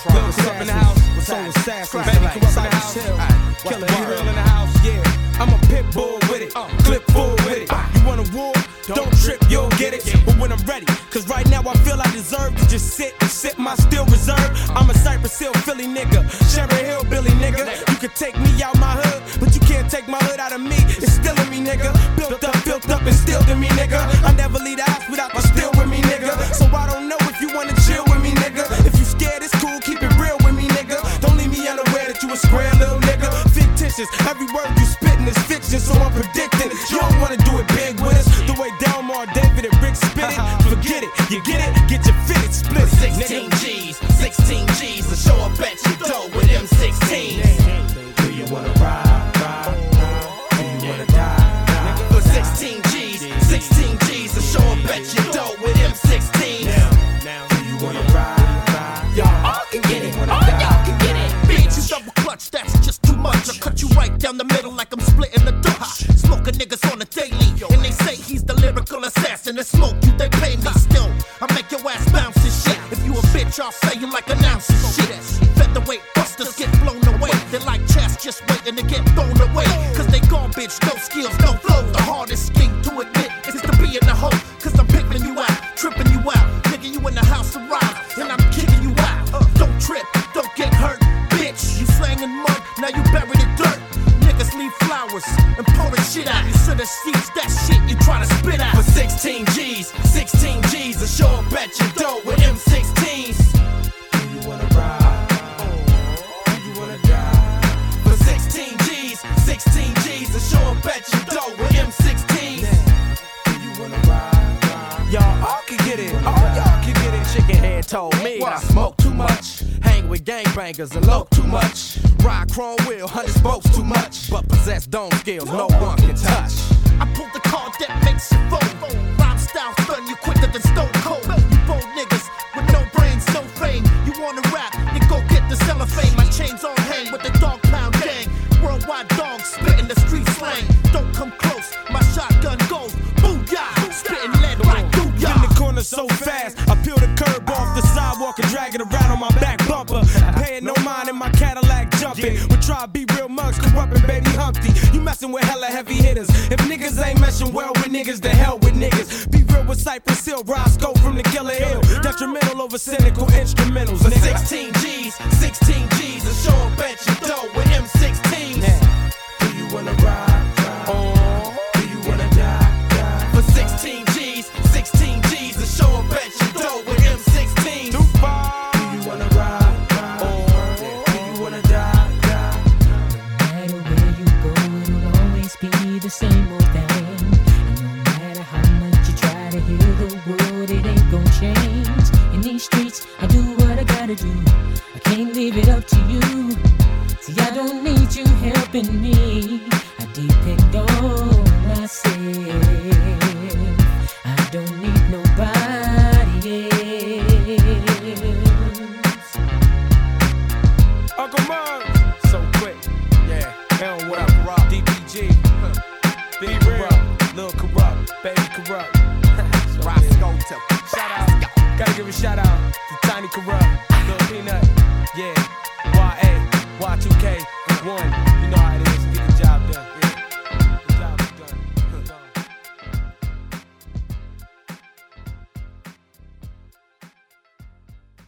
Lil Corrupt in the house. Soul Assassin. Baby Corrupt in the house. Killer E-Real in the house. Yeah. I'm a pit bull with it. Clip full with it. You want a war? Don't trip, you'll get it. But when I'm ready, cause right now I feel I deserve to just sit and sip my still reserve. I'm a Cypress Hill Philly nigga, Cherry Hill Billy nigga. You can take me out my hood, but you can't take my hood out of me. It's still in me, nigga. Built up, and still in me, nigga. I never leave the house without my still with me, nigga. So I don't know if you wanna chill with me, nigga. If you scared, it's cool, keep it real with me, nigga. Don't leave me unaware that you a square little nigga. Fictitious, every word you spittin' is fiction, so I'm predicting you don't wanna do it big with us. The way Delmar, David, and Rick spit it, forget it, you get it, get your fitted split. 16 G's, 16 G's, to show up at your door with M16s. Do you wanna ride? Do you wanna die? For 16 G's, 16 G's, to show up at your door with M16s. Do you wanna ride? Y'all all can get it, all y'all can get it. Bitch, you double clutch, that's just too much. I cut you right down the middle like I'm splitting the Dutch. Smoking niggas on the daily, and they say he's the lyrical assassin. And smoke you, they pay me still. I make your ass bounce and shit. If you a bitch, I'll say you like an ounce of shit. Featherweight busters get blown away. They like chess just waiting to get thrown away. Cause they garbage, no skills, no flow. The hardest thing to admit is to be in the hole. Cause I'm picking you out, tripping you out. Nigga, you in the house of rhymes, and I'm kicking you out. Don't trip, don't get hurt, bitch. You slanging mud, now you buried in dirt. Niggas leave flowers and pull the shit out. You shoulda seized that shit you try to spit out. For 16 G's, 16 G's, to show up at your door with M16s. Do you wanna ride? Do you wanna die? For 16 G's, 16 G's, to show up at your door with M16s. Do you wanna ride? Y'all all can get it, all y'all can get it. Chicken head told me I smoke too much, hang with gangbangers and low too much, ride chrome wheel, 100 spokes too much, but possess dome skills no one can touch. I pull the card that makes you fold. Rhyme style stun you quicker than Stone Cold. You bold niggas with no brains, no fame. You wanna rap, then go get the cellophane. My chains all hang with the dog pound gang. Worldwide dogs spitting the street slang. Don't come close, my shotgun goes booyah. Spitting lead like booyah. In the corner so fast, I peel the curb off the sidewalk and drag it around on my back bumper. Paying no mind in my Cadillac jumping. We try to be real mugs, Corrupt and Baby Humpty. You messin' with hella heavy hitters. If niggas ain't meshin' well with niggas, the hell with niggas. Be real with Cypress Hill, Roscoe from the Killer Hill. Detrimental over cynical instrumentals. For 16 G's, 16 G's, to show up at your door with M16s. Do you wanna ride? Do you wanna die? For 16 G's, 16 G's, to show up at your door with M16s. Too far. Do you wanna ride? Do you wanna die? No matter where you go, it'll always be the same old thing. And no matter how much you try to heal the world, it ain't gon' change. In these streets, I do what I gotta do. I can't leave it up to you. See, I don't need you helping me. I depend on myself.